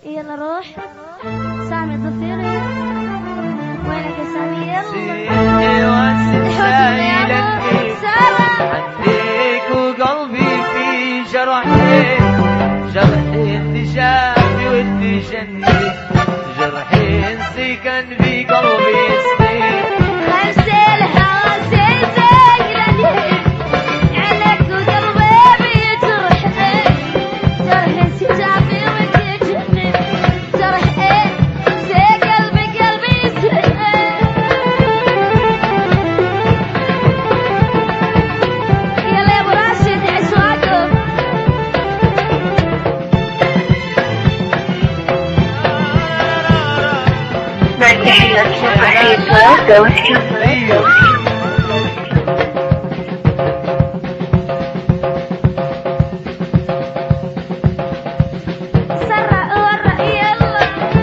يلا روح سامي الضفيري، وينك يا سامي؟ يلا عندك وقلبي في جرحين، جرحين تشافي وتجني، جرحين سكن في قلبي سنين. غسلها غسل زيني عليك وقلبي بيجرحين، جرحين تجافي وتجني، جرحين زي قلبي سنين. يلا يا ابو راشد عيش واقف. تحيات صباحية دوسكي. سرع ورع يلا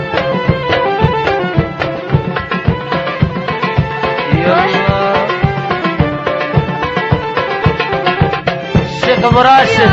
الشيخ ابو راشد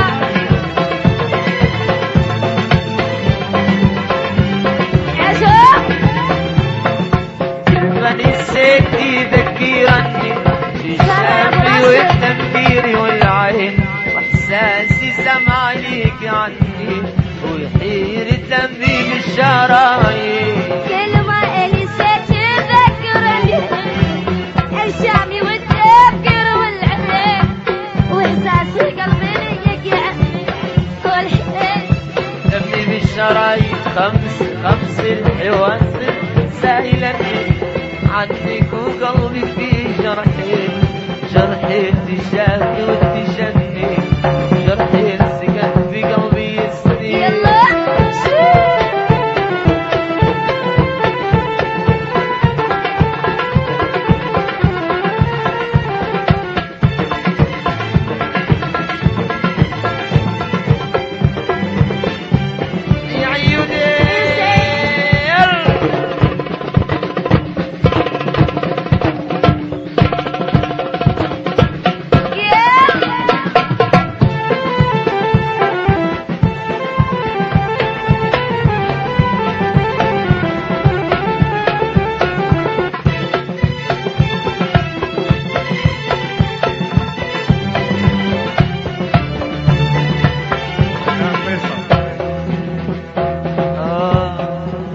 بني السيد يذكرني الشافي والتنفير والعين، واحساسي سمع عليك عني ويحير الدمي بالشرايين. كل ما الي تذكرني الشامي والتفكير والعين، واحساس قلبي يقع والحين دمي بالشرايين. خمس الحواسب سائلني عنك وقلبي في جرحين، جرحين تشافي وتجني، جرحين سكن في قلبي سنين. يلا يا عيوني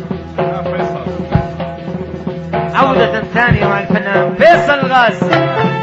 عودة ثانية مع الفنان فيصل الغازي.